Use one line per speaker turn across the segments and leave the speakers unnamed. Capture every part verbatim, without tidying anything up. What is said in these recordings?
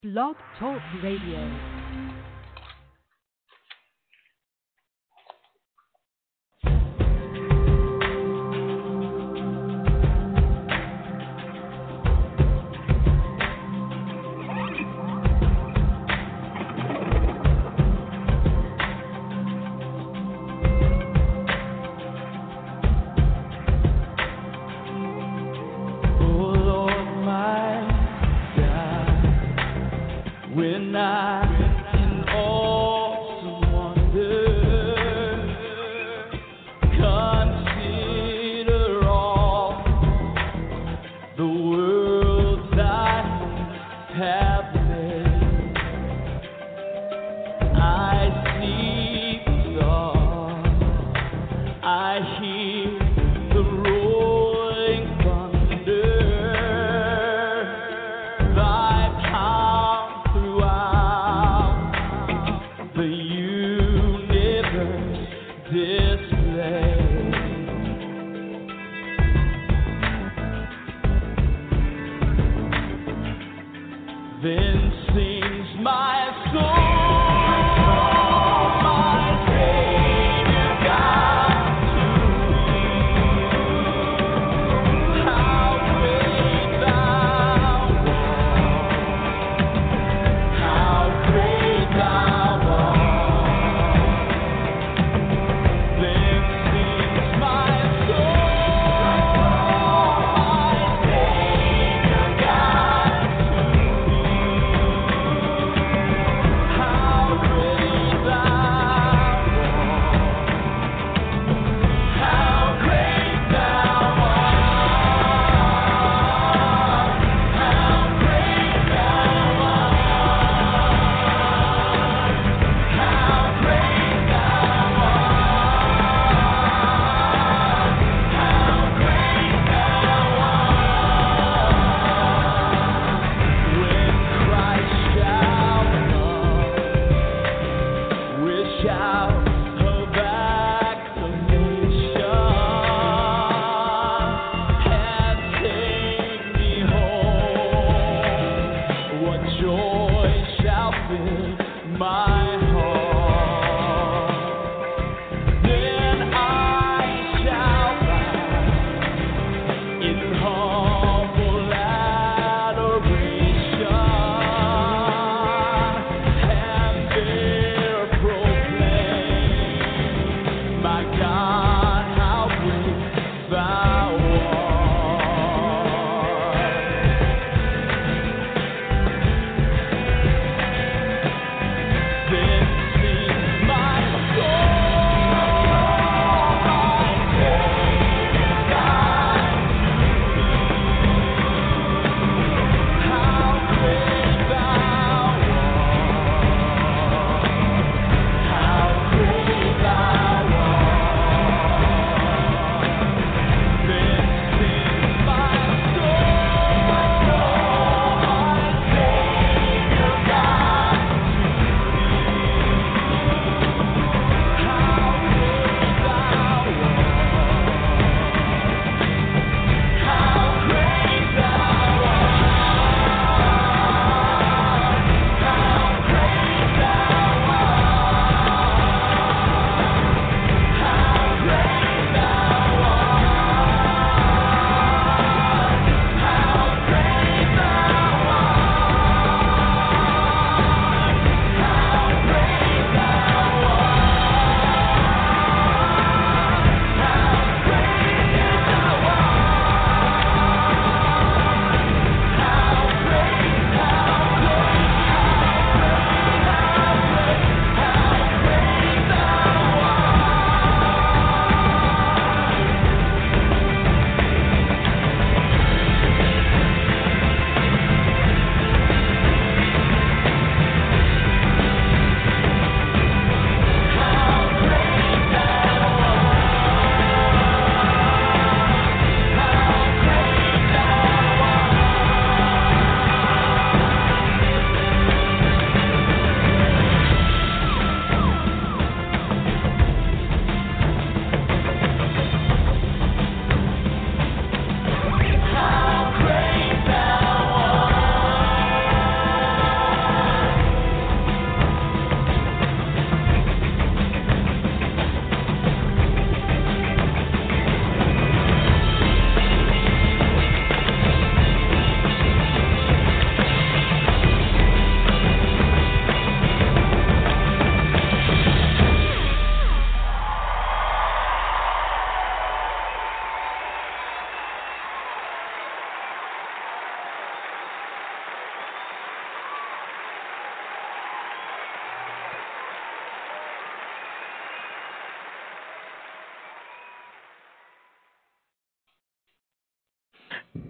Blog Talk Radio.
Then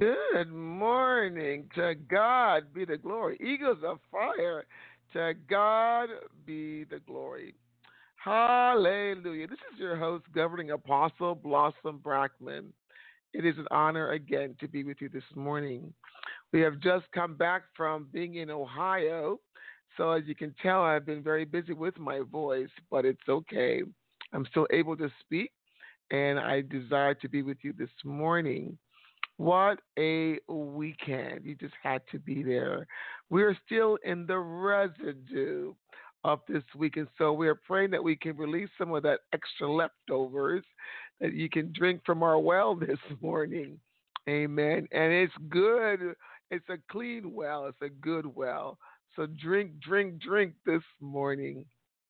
Good morning. To God be the glory. Eagles of fire. To God be the glory. Hallelujah. This is your host, Governing Apostle Blossom Brackman. It is an honor again to be with you this morning. We have just come back from being in Ohio. So, as you can tell, I've been very busy with my voice, but it's okay. I'm still able to speak, and I desire to be with you this morning. What a weekend. You just had to be there. We're still in the residue of this week, and so we're praying that we can release some of that extra leftovers that you can drink from our well this morning. Amen. And it's good. It's a clean well. It's a good well. So drink, drink, drink this morning.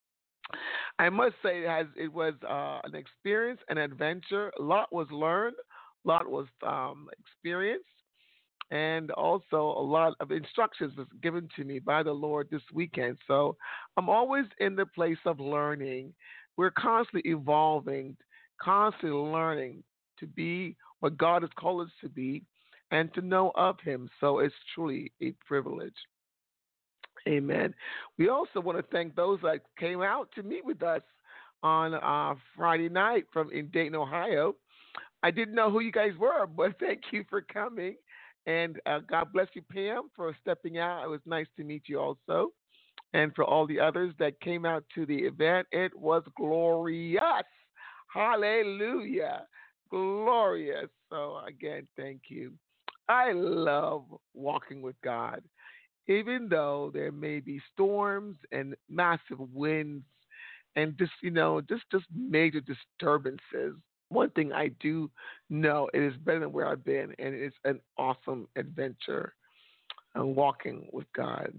I must say it has it was uh, an experience, an adventure. A lot was learned, a lot was um, experienced, and also a lot of instructions was given to me by the Lord this weekend. So I'm always in the place of learning. We're constantly evolving, constantly learning to be what God has called us to be and to know of Him. So it's truly a privilege. Amen. We also want to thank those that came out to meet with us on uh, Friday night from in Dayton, Ohio. I didn't know who you guys were, but thank you for coming. And uh, God bless you, Pam, for stepping out. It was nice to meet you also. And for all the others that came out to the event, it was glorious. Hallelujah. Glorious. So, again, thank you. I love walking with God even though there may be storms and massive winds and just you know just just major disturbances. One thing I do know, it is better than where I've been, and it's an awesome adventure and walking with God.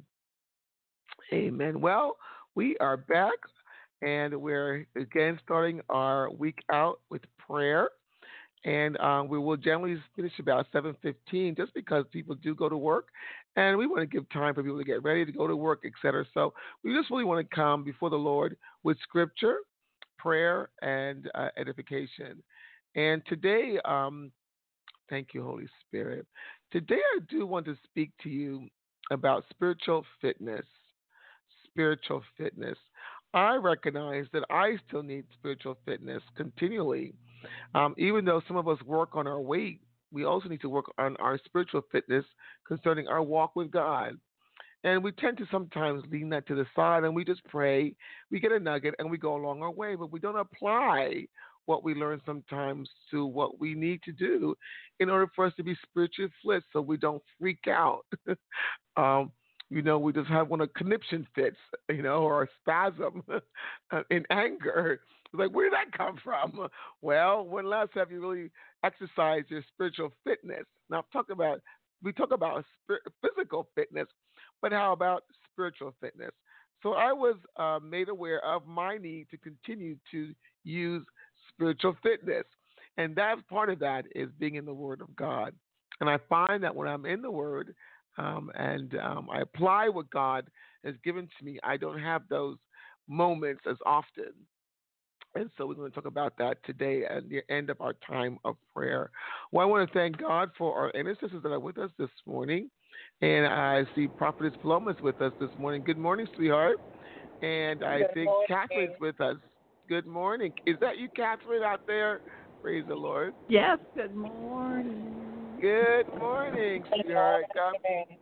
Amen. Well, we are back, and we're again starting our week out with prayer. And um, we will generally finish about seven fifteen, just because people do go to work, and we want to give time for people to get ready to go to work, et cetera. So we just really want to come before the Lord with scripture, prayer, and uh, edification. And today, um, thank you, Holy Spirit. Today, I do want to speak to you about spiritual fitness. Spiritual fitness. I recognize that I still need spiritual fitness continually. Um, even though some of us work on our weight, we also need to work on our spiritual fitness concerning our walk with God. And we tend to sometimes lean that to the side and we just pray, we get a nugget, and we go along our way, but we don't apply what we learn sometimes to what we need to do in order for us to be spiritually fit so we don't freak out. um, you know, we just have one of conniption fits, you know, or a spasm in anger. It's like, where did that come from? Well, when last have you really exercised your spiritual fitness? Now, I'm talking about, we talk about physical fitness, but how about spiritual fitness? So I was uh, made aware of my need to continue to use spiritual fitness. And that part of that is being in the Word of God. And I find that when I'm in the Word um, and um, I apply what God has given to me, I don't have those moments as often. And so we're going to talk about that today at the end of our time of prayer. Well, I want to thank God for our intercessors that are with us this morning. And I see Prophetess Paloma's with us this morning. Good morning, sweetheart. And I
Good
think
morning.
Catherine's with us. Good morning. Is that you, Catherine, out there? Praise the Lord.
Yes, good morning.
Good morning, sweetheart. God,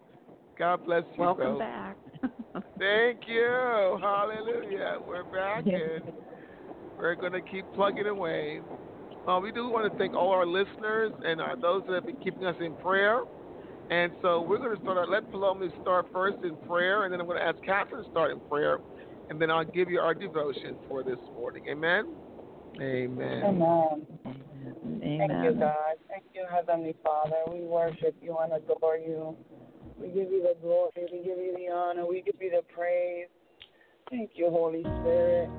God bless you,
Welcome
bro.
back.
Thank you. Hallelujah. We're back, and we're going to keep plugging away. Uh, we do want to thank all our listeners and uh, those that have been keeping us in prayer. And so we're going to start. Our, let Paloma start first in prayer, and then I'm going to ask Catherine to start in prayer, and then I'll give you our devotion for this morning. Amen. Amen.
Amen.
Amen.
Thank you, God. Thank you, Heavenly Father. We worship you and adore you. We give you the glory. We give you the honor. We give you the praise. Thank you, Holy Spirit.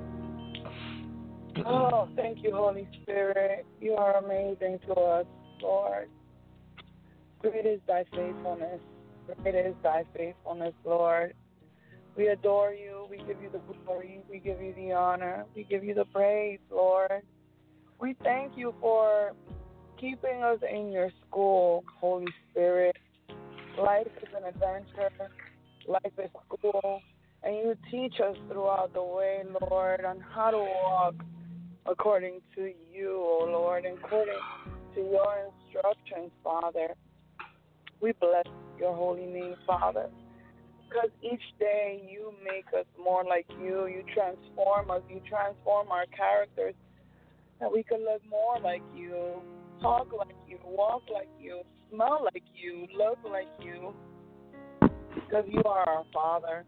Oh, thank you, Holy Spirit. You are amazing to us, Lord. Great is thy faithfulness. Great is thy faithfulness, Lord. We adore you. We give you the glory. We give you the honor. We give you the praise, Lord. We thank you for keeping us in your school, Holy Spirit. Life is an adventure. Life is school. And you teach us throughout the way, Lord, on how to walk according to you, O Lord, and according to your instructions, Father. We bless your holy name, Father, because each day you make us more like you. You transform us. You transform our characters, that we can look more like you, talk like you, walk like you, smell like you, look like you, because you are our Father.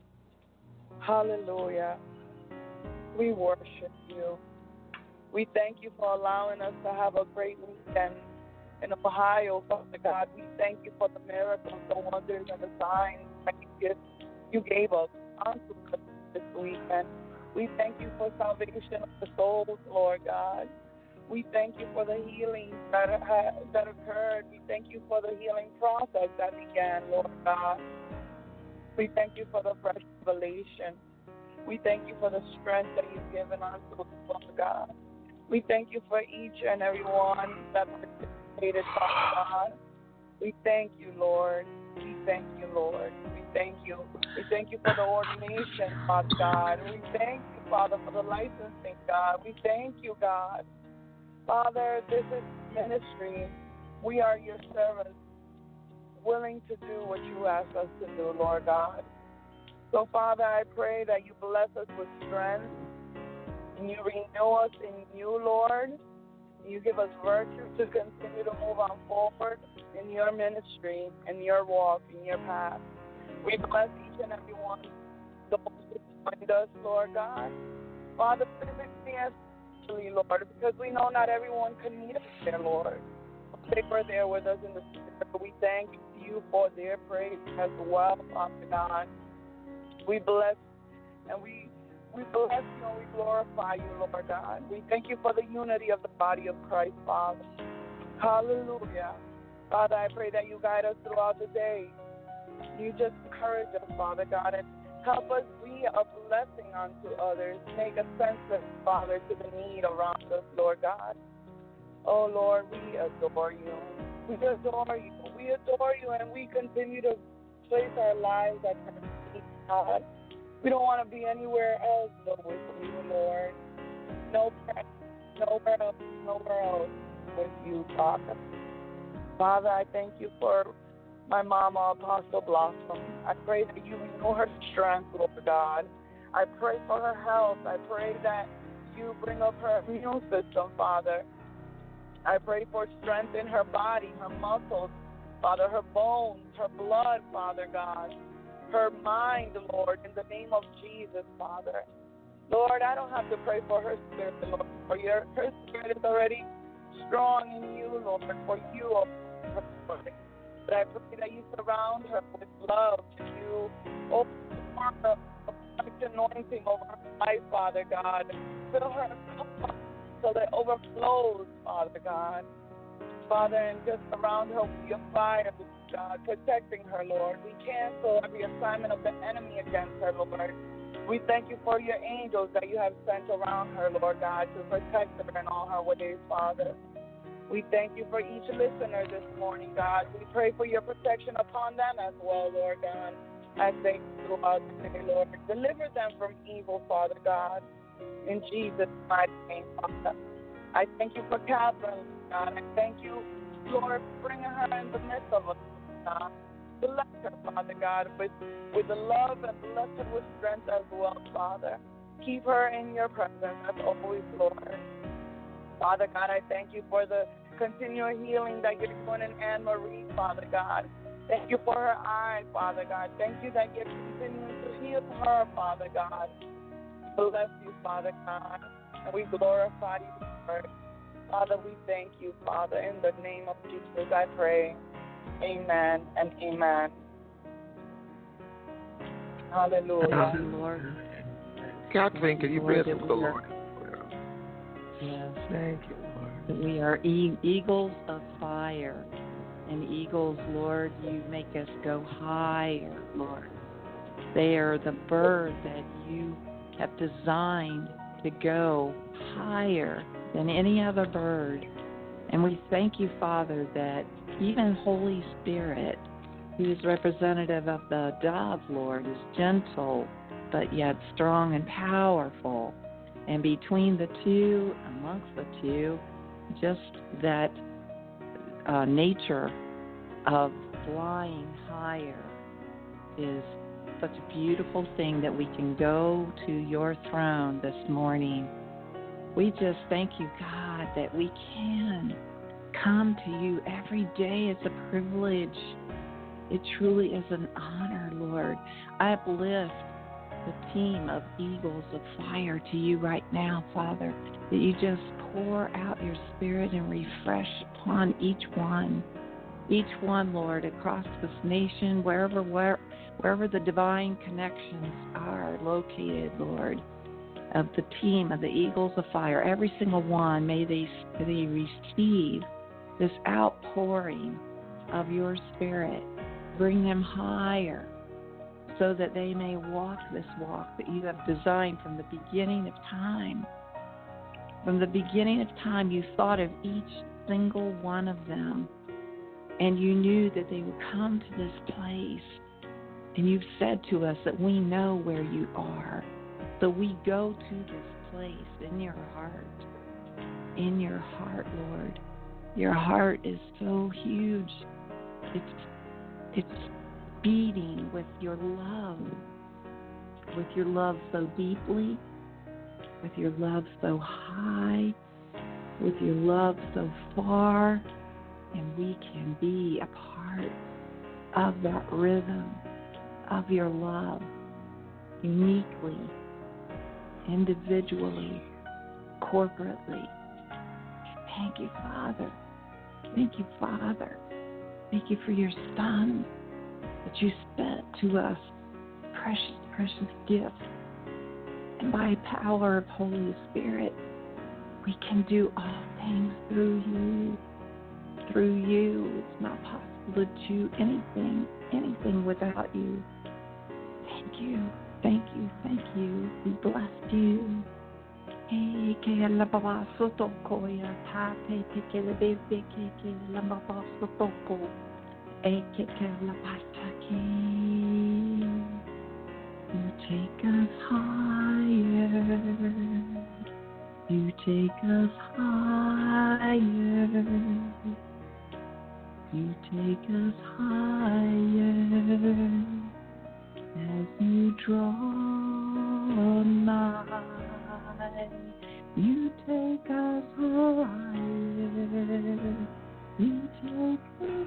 Hallelujah. We worship you. We thank you for allowing us to have a great weekend in Ohio, Father God. We thank you for the miracles, the wonders, and the signs that you you gave us unto us this weekend. We thank you for salvation of the souls, Lord God. We thank you for the healing that that occurred. We thank you for the healing process that began, Lord God. We thank you for the fresh revelation. We thank you for the strength that you've given us, Lord God. We thank you for each and every one that participated, Father God. We thank you, Lord. We thank you, Lord. We thank you. We thank you for the ordination, Father God. We thank you, Father, for the licensing, God. We thank you, God. Father, this is ministry. We are your servants, willing to do what you ask us to do, Lord God. So, Father, I pray that you bless us with strength and you renew us in you, Lord. You give us virtue to continue to move on forward in your ministry, in your walk, in your path. We bless each and every one, those who joined us, Lord God. Father, physically and spiritually, Lord, because we know not everyone can meet us there, Lord. They were there with us in the spirit. We thank you for their praise as well, Father God. We bless and we we bless you and we glorify you, Lord God. We thank you for the unity of the body of Christ, Father. Hallelujah. Father, I pray that you guide us throughout the day. You just encourage us, Father God, and help us be a blessing unto others. Make a sense of, Father, to the need around us, Lord God. Oh, Lord, we adore you. We adore you. We adore you, and we continue to place our lives at your feet, God. We don't want to be anywhere else but with you, Lord. Nowhere, nowhere else, nowhere else with you, Father. Father, I thank you for my mama, Apostle Blossom. I pray that you renew her strength, Lord God. I pray for her health. I pray that you bring up her immune system, Father. I pray for strength in her body, her muscles, Father, her bones, her blood, Father God, her mind, Lord, in the name of Jesus, Father. Lord, I don't have to pray for her spirit, Lord, for your, her spirit is already strong in you, Lord, for you, Lord. But I pray that you surround her with love, that you open her anointing over her life, Father God. Fill her cup so that it overflows, Father God. Father, and just surround her with your fire, God, protecting her, Lord. We cancel every assignment of the enemy against her, Lord. We thank you for your angels that you have sent around her, Lord God, to protect her in all her ways, Father. We thank you for each listener this morning, God. We pray for your protection upon them as well, Lord God, as they go out today, Lord. Deliver them from evil, Father God, in Jesus' mighty name, Father. I thank you for Catherine, God. I thank you, Lord, for bringing her in the midst of us, God. Bless her, Father God, with, with the love and bless her with strength as well, Father. Keep her in your presence as always, Lord. Father God, I thank you for the continual healing that you're doing in Anne-Marie, Father God. Thank you for her eye, Father God. Thank you that you're continuing to heal her, Father God. Bless you, Father God, and we glorify you, Lord. Father, we thank you, Father. In the name of Jesus, I pray. Amen and amen. Hallelujah.
Thank you, Lord.
Catherine, can you pray us
Lord,
with the
that we are-
Lord?
Yes.
Thank you, Lord.
That we are e- eagles of fire. And eagles, Lord, you make us go higher, Lord. They are the bird that you have designed to go higher than any other bird. And we thank you, Father, that even Holy Spirit, who is representative of the dove, Lord, is gentle but yet strong and powerful. And between the two, amongst the two, just that uh, nature of flying higher is such a beautiful thing that we can go to your throne this morning. We just thank you, God, that we can come to you every day. It's a privilege. It truly is an honor, Lord. I uplift the team of Eagles of Fire to you right now, Father, that you just pour out your Spirit and refresh upon each one. Each one, Lord, across this nation, wherever where, wherever the divine connections are located, Lord, of the team of the Eagles of Fire, every single one, may they, may they receive this outpouring of your Spirit. Bring them higher so that they may walk this walk that you have designed from the beginning of time. From the beginning of time, you thought of each single one of them, and you knew that they would come to this place. And you've said to us that we know where you are. So we go to this place in your heart. In your heart, Lord. Your heart is so huge. It's it's beating with your love. With your love so deeply. With your love so high. With your love so far. And we can be a part of that rhythm of your love, uniquely, individually, corporately. Thank you, Father. Thank you, Father. Thank you for your Son that you sent to us, precious, precious gift. And by power of Holy Spirit, we can do all things through you. Through you, it's not possible to do anything, anything without you. Thank you, thank you, thank you. We bless you. Hey, ke la baba soto koya ta te te ke le bebe ke ke la baba soto ko. E ke ke la bata ke. You take us higher. You take us higher. You take us higher as you draw nigh. You take us higher. You take us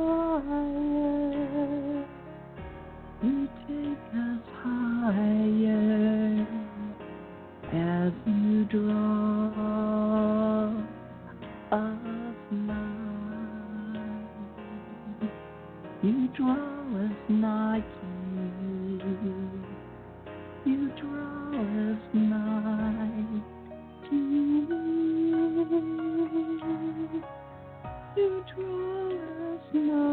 higher. You take us higher as you draw us nigh. You draw us nigh to you. You draw us nigh to you. You draw us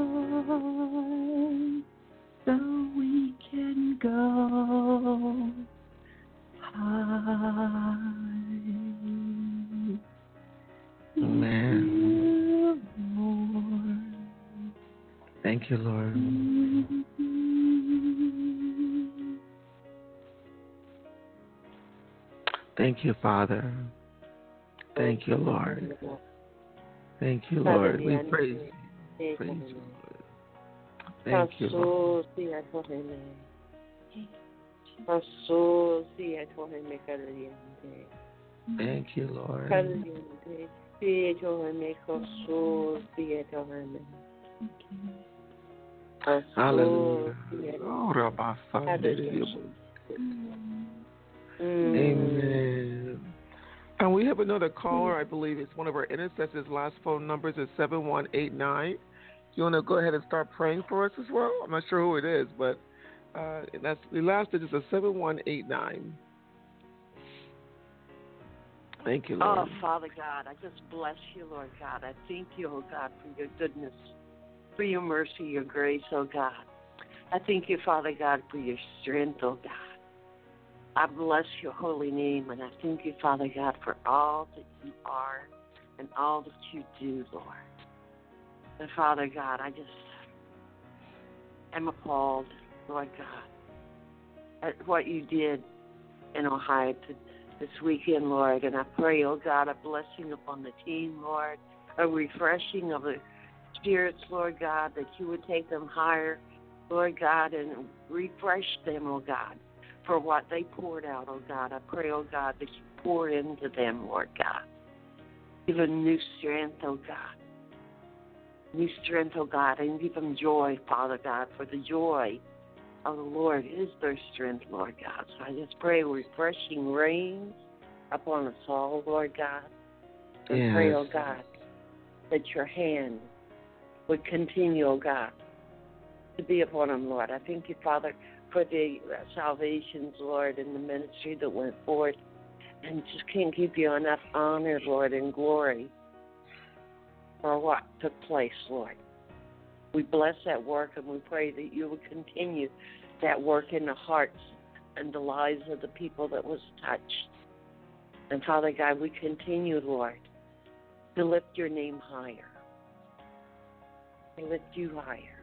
nigh so we can go high.
Amen. Thank you, Lord. Thank you, Father. Thank you, Lord. Thank you, Lord. We praise you. Praise you, Lord. Thank you, Lord. Thank you, Lord. Hallelujah. Amen. And we have another caller. I believe it's one of our intercessors. Last phone numbers is seven one eight nine. You want to go ahead and start praying for us as well? I'm not sure who it is, but uh, that's the last digit is seven one eight nine. Thank you, Lord.
Oh, Father God, I just bless you, Lord God. I thank you, oh God, for your goodness, for your mercy, your grace, oh God. I thank you, Father God, for your strength, oh God. I bless your holy name, and I thank you, Father God, for all that you are and all that you do, Lord. And Father God, I just am appalled, Lord God, at what you did in Ohio to, this weekend, Lord. And I pray, oh God, a blessing upon the team, Lord, a refreshing of the spirits, Lord God, that you would take them higher, Lord God, and refresh them, oh God, for what they poured out, oh God. I pray, oh God, that you pour into them, Lord God. Give them new strength, oh God. New strength, oh God, and give them joy, Father God, for the joy of the Lord is their strength, Lord God. So I just pray refreshing rain upon us all, Lord God. And
Yes.
pray, oh God, that your hand would continue, oh God, to be upon them, Lord. I thank you, Father, for the salvations, Lord, and the ministry that went forth. And just can't give you enough honor, Lord, and glory for what took place, Lord. We bless that work, and we pray that you would continue that work in the hearts and the lives of the people that was touched. And Father God, we continue, Lord, to lift your name higher, to lift you higher,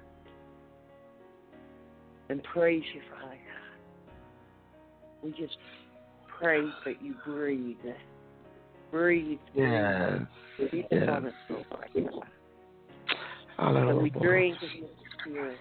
and praise you, Father God. We just pray that you breathe, breathe,
Yes.
breathe
Yes.
upon us, Lord.
Hallelujah.
And we drink of your spirit,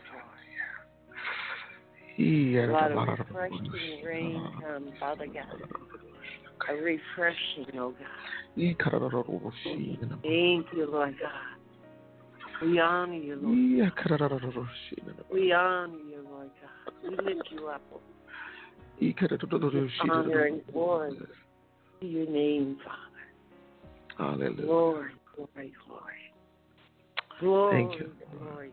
Lord. Let a refreshing rain come, Father God. A refreshing, oh God. Thank you, Lord God. We honor you, Lord God. We honor you, Lord God. We lift you up, oh God. Honor and glory to your name, Father.
Hallelujah.
Glory, glory, glory. Glory,
Thank you.
glory.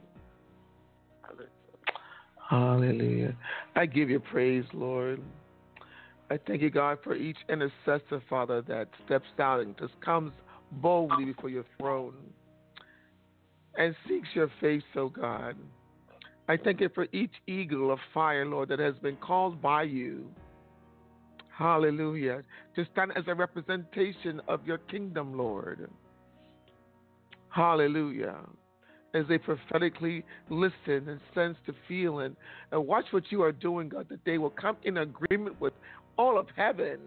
Hallelujah. I give you praise, Lord. I thank you, God, for each intercessor, Father, that steps out and just comes boldly before your throne and seeks your face, oh God. I thank you for each eagle of fire, Lord, that has been called by you. Hallelujah. To stand as a representation of your kingdom, Lord. Hallelujah. As they prophetically listen and sense the feeling and watch what you are doing, God, that they will come in agreement with all of heaven.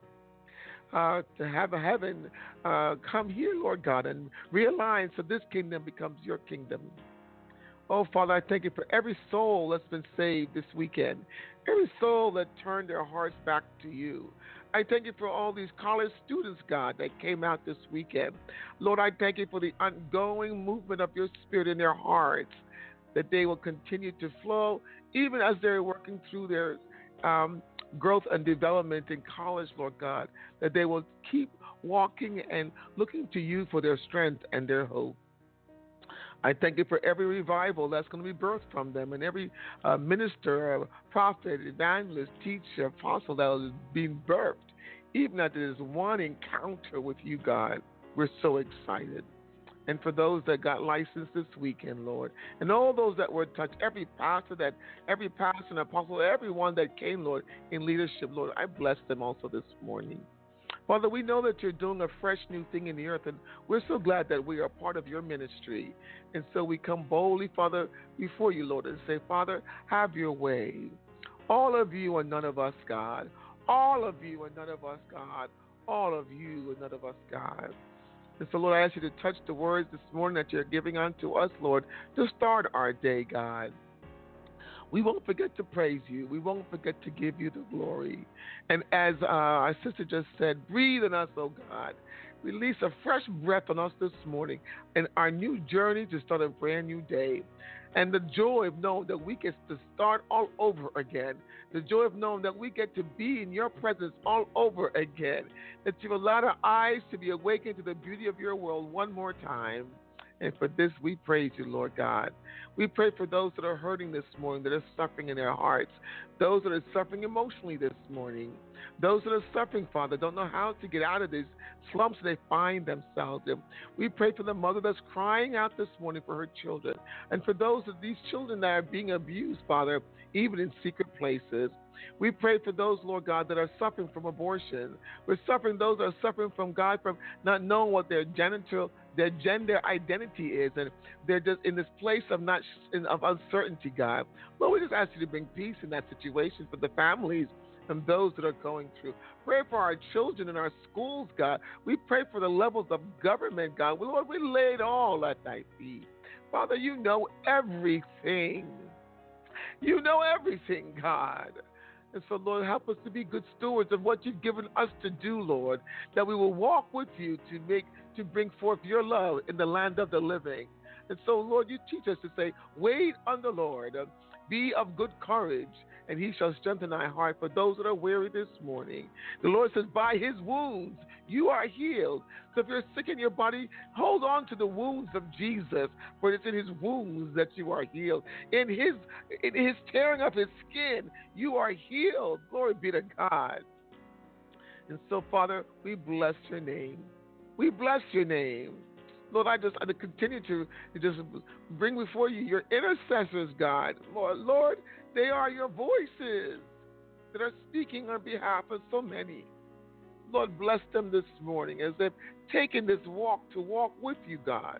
Uh, to have a heaven uh, come here, Lord God, and realign so this kingdom becomes your kingdom. Oh, Father, I thank you for every soul that's been saved this weekend, every soul that turned their hearts back to you. I thank you for all these college students, God, that came out this weekend. Lord, I thank you for the ongoing movement of your spirit in their hearts, that they will continue to flow even as they're working through their um, growth and development in college, Lord God, that they will keep walking and looking to you for their strength and their hope. I thank you for every revival that's going to be birthed from them, and every uh, minister, uh, prophet, evangelist, teacher, apostle that is being birthed, even as there is one encounter with you, God. We're so excited. And for those that got licensed this weekend, Lord, and all those that were touched, every pastor, that every pastor and apostle, everyone that came, Lord, in leadership, Lord, I bless them also this morning. Father, we know that you're doing a fresh new thing in the earth, and we're so glad that we are part of your ministry. And so we come boldly, Father, before you, Lord, and say, Father, have your way. All of you and none of us, God. All of you and none of us, God. All of you and none of us, God. And so, Lord, I ask you to touch the words this morning that you're giving unto us, Lord, to start our day, God. We won't forget to praise you. We won't forget to give you the glory. And as uh, our sister just said, breathe on us, oh God. Release a fresh breath on us this morning and our new journey to start a brand new day. And the joy of knowing that we get to start all over again. The joy of knowing that we get to be in your presence all over again. That you've allowed our eyes to be awakened to the beauty of your world one more time. And for this, we praise you, Lord God. We pray for those that are hurting this morning, that are suffering in their hearts, those that are suffering emotionally this morning, those that are suffering, Father, don't know how to get out of these slumps they find themselves in. We pray for the mother that's crying out this morning for her children, and for those of these children that are being abused, Father, even in secret places. We pray for those, Lord God, that are suffering from abortion. We're suffering those that are suffering from God, from not knowing what their genital, their gender identity is, and they're just in this place of not of uncertainty, God. Lord, we just ask you to bring peace in that situation for the families and those that are going through. Pray for our children in our schools, God. We pray for the levels of government, God. Lord, we lay it all at thy feet. Father, you know everything. You know everything, God. And so, Lord, help us to be good stewards of what you've given us to do, Lord, that we will walk with you to make to bring forth your love in the land of the living. And so, Lord, you teach us to say, wait on the Lord, be of good courage, and he shall strengthen thy heart. For those that are weary this morning, the Lord says, by his wounds you are healed. So if you're sick in your body, hold on to the wounds of Jesus, for it's in his wounds that you are healed. In his in his tearing of his skin, you are healed. Glory be to God. And so, Father, we bless your name. We bless your name. Lord, I just I continue to just bring before you your intercessors, God. Lord, Lord, they are your voices that are speaking on behalf of so many. Lord, bless them this morning as they've taken this walk to walk with you, God.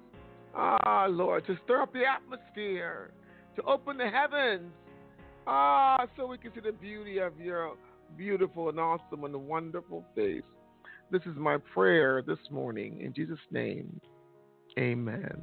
Ah, Lord, to stir up the atmosphere, to open the heavens. Ah, so we can see the beauty of your beautiful and awesome and wonderful face. This is my prayer this morning. In Jesus' name, amen.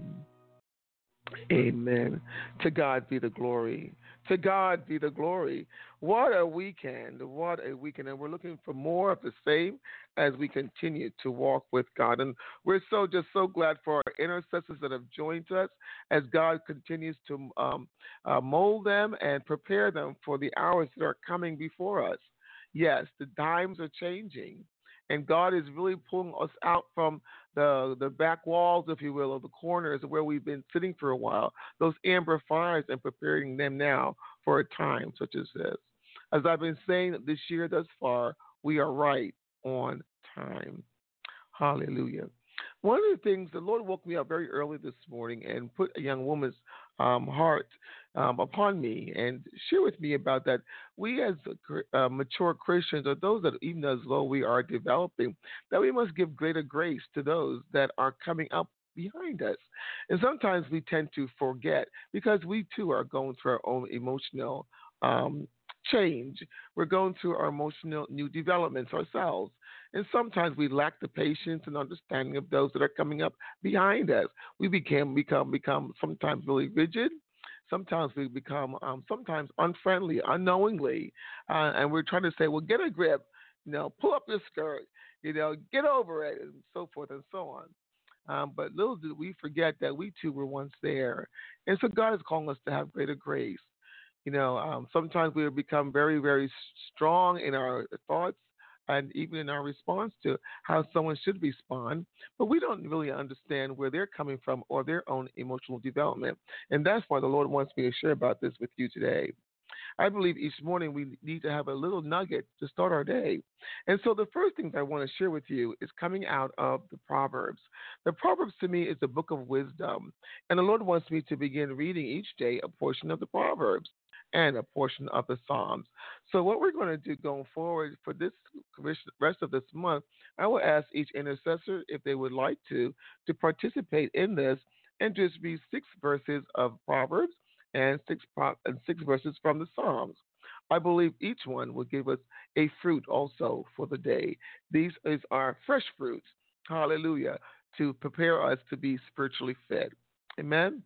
Amen. To God be the glory. To God be the glory. What a weekend. What a weekend. And we're looking for more of the same as we continue to walk with God. And we're so just so glad for our intercessors that have joined us as God continues to um, uh, mold them and prepare them for the hours that are coming before us. Yes, the times are changing. And God is really pulling us out from the the back walls, if you will, of the corners where we've been sitting for a while, those amber fires, and preparing them now for a time such as this. As I've been saying this year thus far, we are right on time. Hallelujah. One of the things, the Lord woke me up very early this morning and put a young woman's um, heart um, upon me and share with me about that. We as uh, mature Christians, or those that even as though we are developing, that we must give greater grace to those that are coming up behind us. And sometimes we tend to forget because we too are going through our own emotional um, change. We're going through our emotional new developments ourselves. And sometimes we lack the patience and understanding of those that are coming up behind us. We became become become sometimes really rigid. Sometimes we become um, sometimes unfriendly, unknowingly, uh, and we're trying to say, "Well, get a grip, you know, pull up your skirt, you know, get over it," and so forth and so on. Um, but little did we forget that we too were once there, and so God is calling us to have greater grace. You know, um, sometimes we become very, very strong in our thoughts and even in our response to how someone should respond, but we don't really understand where they're coming from or their own emotional development. And that's why the Lord wants me to share about this with you today. I believe each morning we need to have a little nugget to start our day. And so the first thing I want to share with you is coming out of the Proverbs. The Proverbs to me is a book of wisdom. And the Lord wants me to begin reading each day a portion of the Proverbs and a portion of the Psalms. So what we're going to do going forward for this rest of this month, I will ask each intercessor if they would like to, to participate in this and just read six verses of Proverbs and six, and six verses from the Psalms. I believe each one will give us a fruit also for the day. These is our fresh fruits, hallelujah, to prepare us to be spiritually fed. Amen?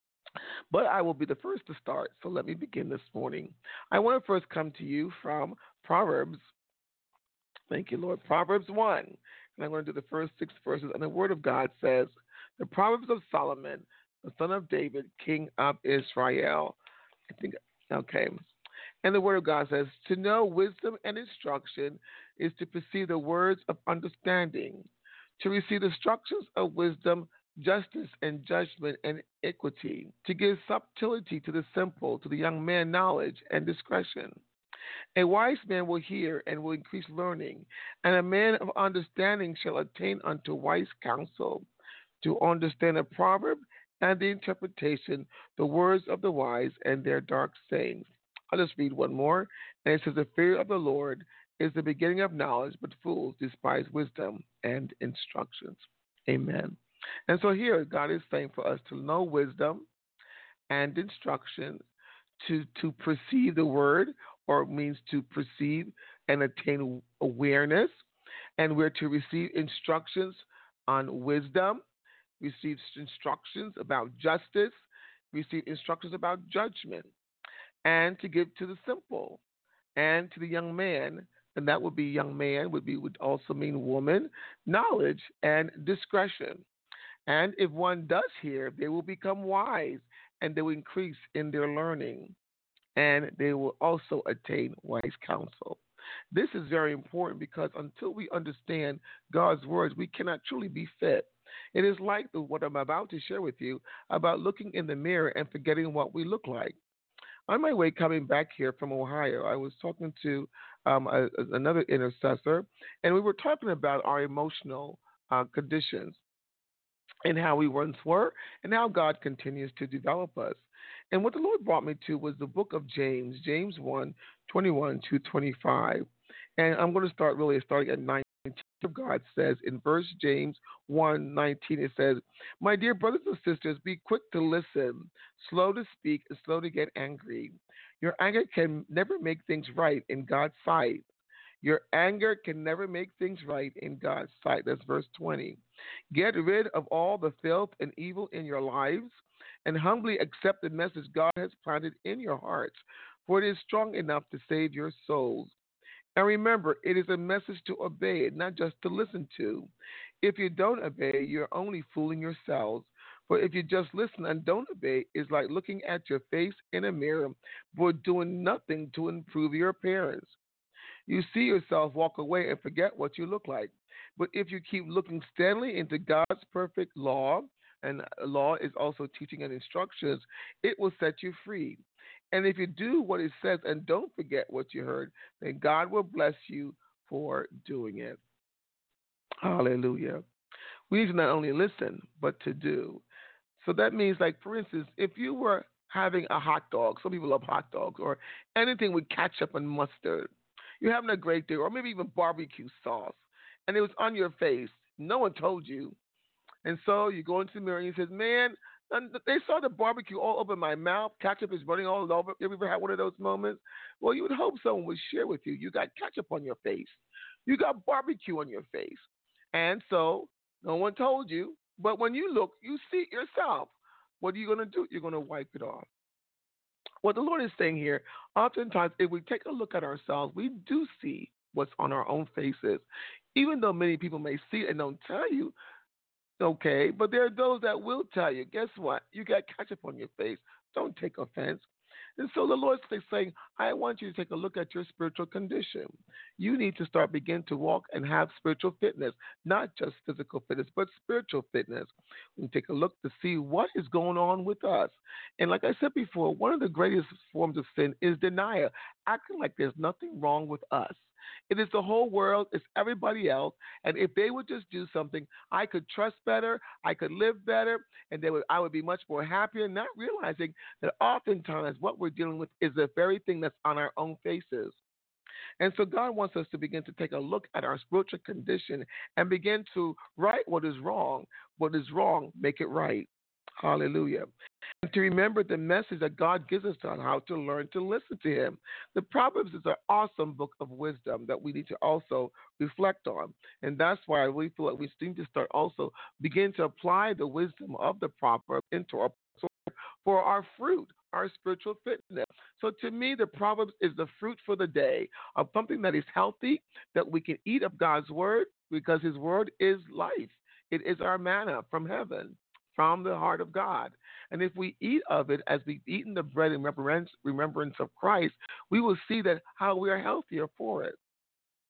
But I will be the first to start, so let me begin this morning. I want to first come to you from Proverbs. Thank you, Lord. Proverbs one. And I'm going to do the first six verses. And the Word of God says, the Proverbs of Solomon, the son of David, king of Israel. I think, okay. And the Word of God says, to know wisdom and instruction is to perceive the words of understanding. To receive the instructions of wisdom justice and judgment and equity, to give subtlety to the simple, to the young man knowledge and discretion. A wise man will hear and will increase learning, and a man of understanding shall attain unto wise counsel, to understand a proverb and the interpretation, the words of the wise and their dark sayings. I'll just read one more, and it says, the fear of the Lord is the beginning of knowledge, but fools despise wisdom and instructions. Amen. And so here, God is saying for us to know wisdom and instruction, to to perceive the word, or it means to perceive and attain awareness, and we're to receive instructions on wisdom, receive instructions about justice, receive instructions about judgment, and to give to the simple and to the young man, and that would be young man would be would also mean woman, knowledge and discretion. And if one does hear, they will become wise and they will increase in their learning, and they will also attain wise counsel. This is very important because until we understand God's words, we cannot truly be fit. It is like the, what I'm about to share with you about looking in the mirror and forgetting what we look like. On my way coming back here from Ohio, I was talking to um, a, another intercessor, and we were talking about our emotional uh, conditions and how we once were and how God continues to develop us. And what the Lord brought me to was the book of James, James one twenty-one to twenty-five. And I'm going to start really starting at nineteen. God says in verse James one nineteen, it says, my dear brothers and sisters, be quick to listen, slow to speak, and slow to get angry. Your anger can never make things right in God's sight. Your anger can never make things right in God's sight. That's verse twenty. Get rid of all the filth and evil in your lives and humbly accept the message God has planted in your hearts, for it is strong enough to save your souls. And remember, it is a message to obey it, not just to listen to. If you don't obey, you're only fooling yourselves. For if you just listen and don't obey, it's like looking at your face in a mirror, but doing nothing to improve your appearance. You see yourself walk away and forget what you look like. But if you keep looking steadily into God's perfect law, and law is also teaching and instructions, it will set you free. And if you do what it says and don't forget what you heard, then God will bless you for doing it. Hallelujah. We need to not only listen, but to do. So that means, like, for instance, if you were having a hot dog, some people love hot dogs, or anything with ketchup and mustard, you're having a great day, or maybe even barbecue sauce, and it was on your face. No one told you. And so you go into the mirror and you say, man, they saw the barbecue all over my mouth. Ketchup is running all over. Have you ever had one of those moments? Well, you would hope someone would share with you. You got ketchup on your face. You got barbecue on your face. And so no one told you. But when you look, you see it yourself. What are you going to do? You're going to wipe it off. What the Lord is saying here, oftentimes, if we take a look at ourselves, we do see what's on our own faces. Even though many people may see it and don't tell you, okay, but there are those that will tell you, guess what? You got ketchup on your face. Don't take offense. And so the Lord is saying, I want you to take a look at your spiritual condition. You need to start begin to walk and have spiritual fitness, not just physical fitness, but spiritual fitness. We take a look to see what is going on with us. And like I said before, one of the greatest forms of sin is denial, acting like there's nothing wrong with us. It is the whole world, it's everybody else. And if they would just do something, I could trust better, I could live better, and they would, I would be much more happier, not realizing that oftentimes what we're dealing with is the very thing that's on our own faces. And so God wants us to begin to take a look at our spiritual condition and begin to right what is wrong. What is wrong, make it right. Hallelujah. And to remember the message that God gives us on how to learn to listen to Him. The Proverbs is an awesome book of wisdom that we need to also reflect on. And that's why we feel like we need to start also begin to apply the wisdom of the Proverbs into our for our fruit, our spiritual fitness. So to me, the Proverbs is the fruit for the day of something that is healthy, that we can eat of God's word, because His word is life. It is our manna from heaven, from the heart of God. And if we eat of it as we've eaten the bread in remembrance, remembrance of Christ, we will see that how we are healthier for it.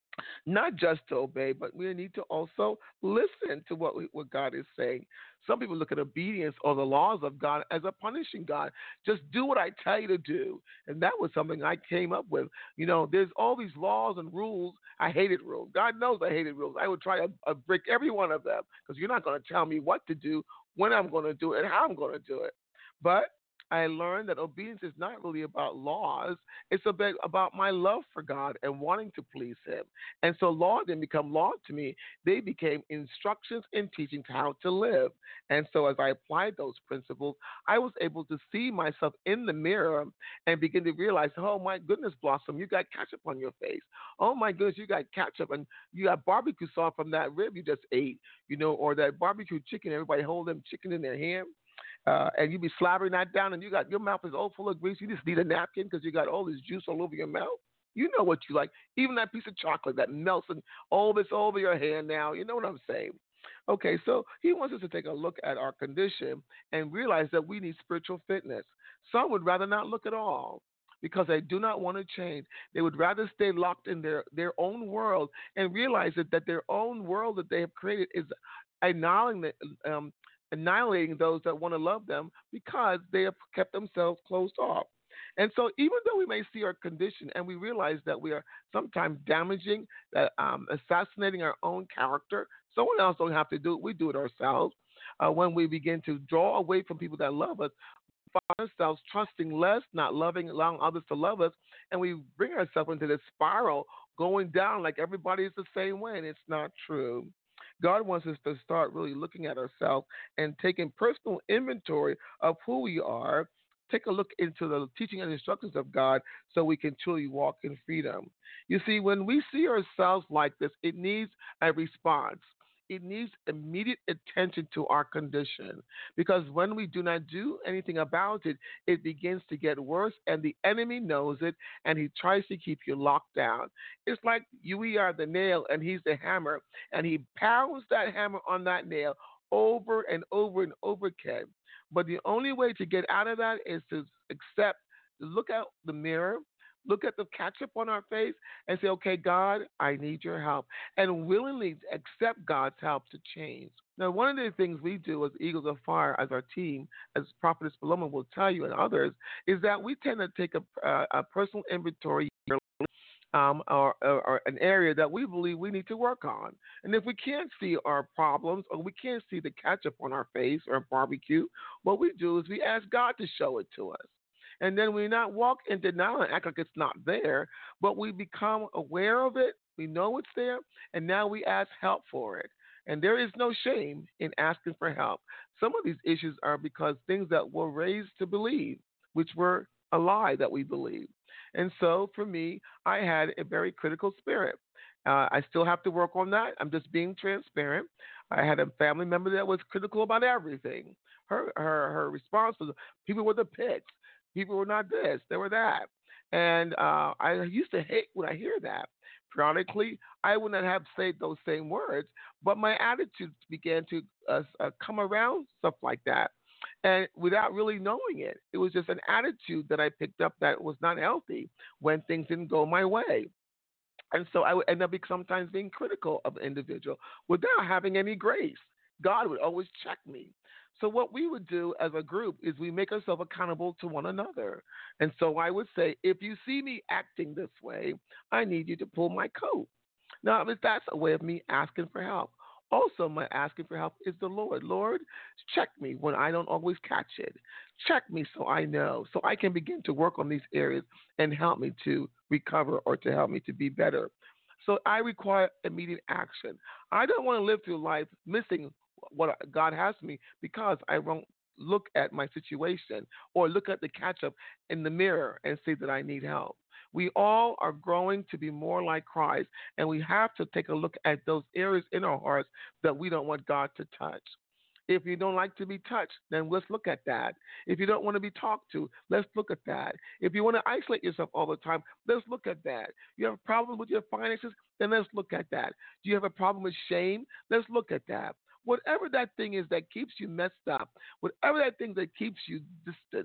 Not just to obey, but we need to also listen to what we, what God is saying. Some people look at obedience or the laws of God as a punishing God. Just do what I tell you to do, and that was something I came up with. You know, there's all these laws and rules. I hated rules. God knows I hated rules. I would try to uh, break every one of them because you're not going to tell me what to do, when I'm going to do it, and how I'm going to do it. But I learned that obedience is not really about laws. It's a bit about my love for God and wanting to please Him. And so law didn't become law to me. They became instructions and teachings how to live. And so as I applied those principles, I was able to see myself in the mirror and begin to realize, oh my goodness, Blossom, you got ketchup on your face. Oh my goodness, you got ketchup and you got barbecue sauce from that rib you just ate, you know, or that barbecue chicken, everybody hold them chicken in their hand. Uh, and you be slobbering that down, and you got your mouth is all full of grease. You just need a napkin because you got all this juice all over your mouth. You know what you like. Even that piece of chocolate that melts and all this over your hand now. You know what I'm saying? Okay, so he wants us to take a look at our condition and realize that we need spiritual fitness. Some would rather not look at all because they do not want to change. They would rather stay locked in their, their own world and realize that, that their own world that they have created is annihilating, um, annihilating those that want to love them because they have kept themselves closed off. And so, even though we may see our condition and we realize that we are sometimes damaging, that um, assassinating our own character, someone else don't have to do it. We do it ourselves. Uh, when we begin to draw away from people that love us, find ourselves trusting less, not loving, allowing others to love us, and we bring ourselves into this spiral, going down like everybody is the same way, and it's not true. God wants us to start really looking at ourselves and taking personal inventory of who we are. Take a look into the teaching and instructions of God so we can truly walk in freedom. You see, when we see ourselves like this, it needs a response. It needs immediate attention to our condition because when we do not do anything about it, it begins to get worse and the enemy knows it and he tries to keep you locked down. It's like you we are the nail and he's the hammer and he pounds that hammer on that nail over and over and over again. But the only way to get out of that is to accept, look out the mirror, look at the ketchup on our face, and say, okay, God, I need your help. And willingly accept God's help to change. Now, one of the things we do as Eagles of Fire, as our team, as Prophetess Paloma will tell you and others, is that we tend to take a, a, a personal inventory um, or, or, or an area that we believe we need to work on. And if we can't see our problems or we can't see the ketchup on our face or barbecue, what we do is we ask God to show it to us. And then we not walk in denial and act like it's not there, but we become aware of it. We know it's there, and now we ask help for it. And there is no shame in asking for help. Some of these issues are because things that we're raised to believe, which were a lie that we believe. And so for me, I had a very critical spirit. Uh, I still have to work on that. I'm just being transparent. I had a family member that was critical about everything. Her her her response was, people were the pits. People were not this, they were that. And uh, I used to hate when I hear that. Periodically, I would not have said those same words, but my attitude began to uh, uh, come around stuff like that. And without really knowing it, it was just an attitude that I picked up that was not healthy when things didn't go my way. And so I would end up sometimes being critical of the individual without having any grace. God would always check me. So what we would do as a group is we make ourselves accountable to one another. And so I would say, if you see me acting this way, I need you to pull my coat. Now, if that's a way of me asking for help. Also, my asking for help is the Lord. Lord, check me when I don't always catch it. Check me so I know, so I can begin to work on these areas and help me to recover or to help me to be better. So I require immediate action. I don't want to live through life missing what God has for me because I won't look at my situation or look at the catch up in the mirror and say that I need help. We all are growing to be more like Christ, and we have to take a look at those areas in our hearts that we don't want God to touch. If you don't like to be touched, then let's look at that. If you don't want to be talked to, let's look at that. If you want to isolate yourself all the time, let's look at that. You have a problem with your finances, then let's look at that. Do you have a problem with shame? Let's look at that. Whatever that thing is that keeps you messed up, whatever that thing that keeps you distant,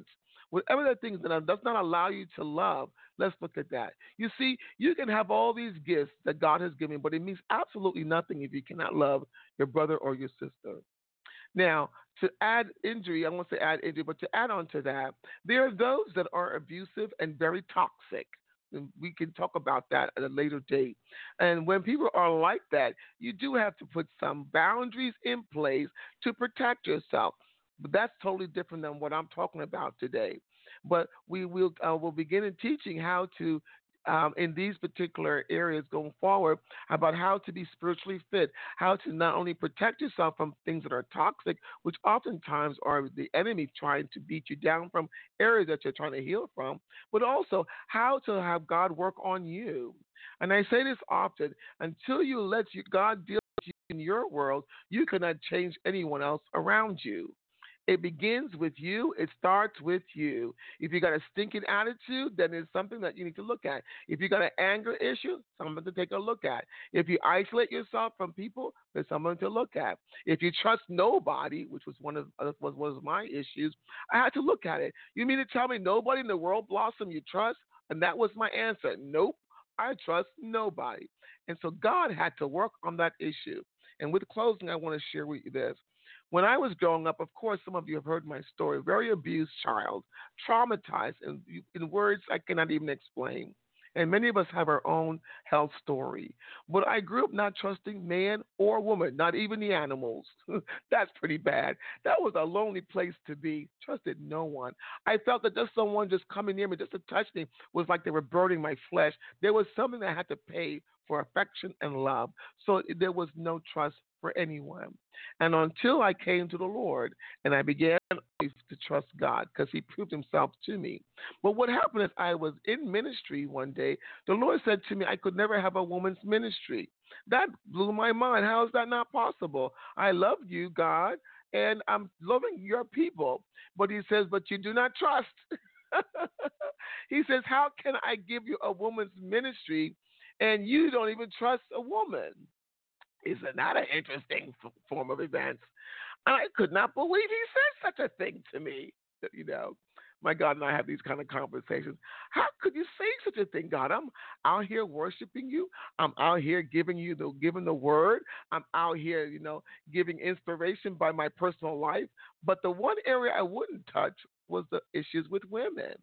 Whatever the things that does not allow you to love, let's look at that. You see, you can have all these gifts that God has given, but it means absolutely nothing if you cannot love your brother or your sister. Now, to add injury, I won't say add injury, but to add on to that, there are those that are abusive and very toxic. And we can talk about that at a later date. And when people are like that, you do have to put some boundaries in place to protect yourself. But that's totally different than what I'm talking about today. But we will uh, will begin in teaching how to um, in these particular areas going forward about how to be spiritually fit, how to not only protect yourself from things that are toxic, which oftentimes are the enemy trying to beat you down from areas that you're trying to heal from, but also how to have God work on you. And I say this often, until you let you, God deal with you in your world, you cannot change anyone else around you. It begins with you. It starts with you. If you got a stinking attitude, then it's something that you need to look at. If you got an anger issue, something to take a look at. If you isolate yourself from people, there's something to look at. If you trust nobody, which was one of uh, was was my issues, I had to look at it. You mean to tell me nobody in the world, Blossom, you trust? And that was my answer. Nope, I trust nobody. And so God had to work on that issue. And with closing, I want to share with you this. When I was growing up, of course, some of you have heard my story. Very abused child, traumatized, in, in words I cannot even explain. And many of us have our own health story. But I grew up not trusting man or woman, not even the animals. That's pretty bad. That was a lonely place to be. Trusted no one. I felt that just someone just coming near me, just to touch me, was like they were burning my flesh. There was something that I had to pay for affection and love. So there was no trust for anyone. And until I came to the Lord and I began to trust God because he proved himself to me. But what happened is I was in ministry one day. The Lord said to me I could never have a woman's ministry. That blew my mind. How is that not possible? I love you, God, and I'm loving your people. But he says, but you do not trust. He says, how can I give you a woman's ministry and you don't even trust a woman? Isn't that an interesting f- form of events? I could not believe he said such a thing to me. You know, my God and I have these kind of conversations. How could you say such a thing, God? I'm out here worshiping you. I'm out here giving you the giving the word. I'm out here, you know, giving inspiration by my personal life. But the one area I wouldn't touch was the issues with women.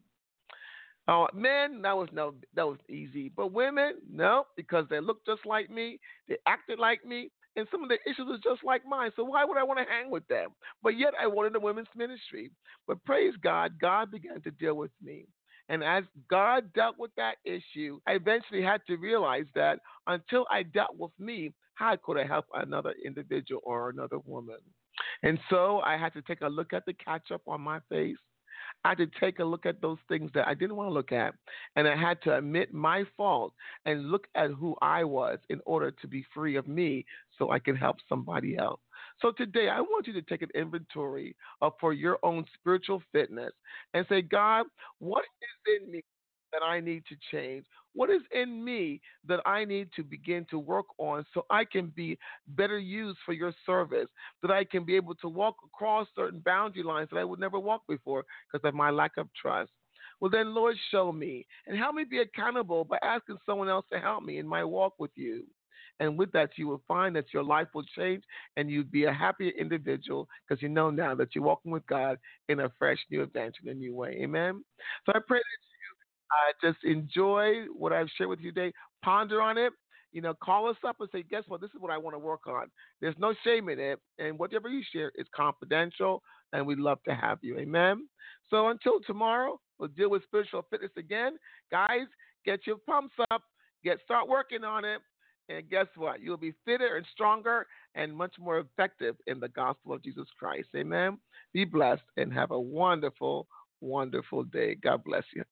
Uh, men, that was no, that was easy. But women, no, because they looked just like me, they acted like me, and some of their issues was just like mine. So why would I want to hang with them? But yet I wanted a women's ministry. But praise God, God began to deal with me. And as God dealt with that issue, I eventually had to realize that until I dealt with me, how could I help another individual or another woman? And so I had to take a look at the catch up on my face. I had to take a look at those things that I didn't want to look at. And I had to admit my fault and look at who I was in order to be free of me so I can help somebody else. So today, I want you to take an inventory of for your own spiritual fitness and say, God, what is in me that I need to change? What is in me that I need to begin to work on so I can be better used for your service, that I can be able to walk across certain boundary lines that I would never walk before because of my lack of trust? Well, then, Lord, show me and help me be accountable by asking someone else to help me in my walk with you. And with that, you will find that your life will change and you'd be a happier individual because you know now that you're walking with God in a fresh new adventure, in a new way. Amen. So I pray that I just enjoy what I've shared with you today. Ponder on it. You know, call us up and say, guess what? This is what I want to work on. There's no shame in it. And whatever you share is confidential, and we'd love to have you. Amen. So until tomorrow, we'll deal with spiritual fitness again. Guys, get your pumps up. Get Start working on it. And guess what? You'll be fitter and stronger and much more effective in the gospel of Jesus Christ. Amen. Be blessed and have a wonderful, wonderful day. God bless you.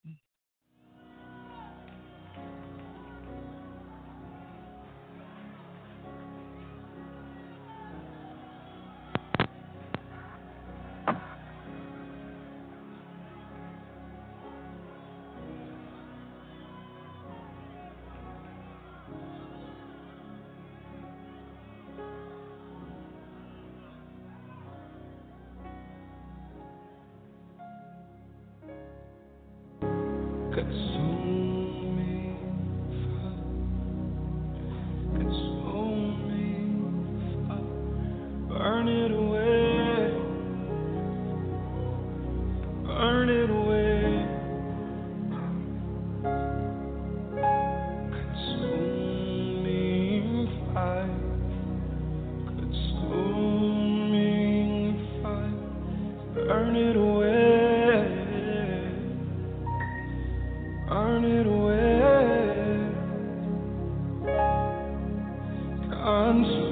once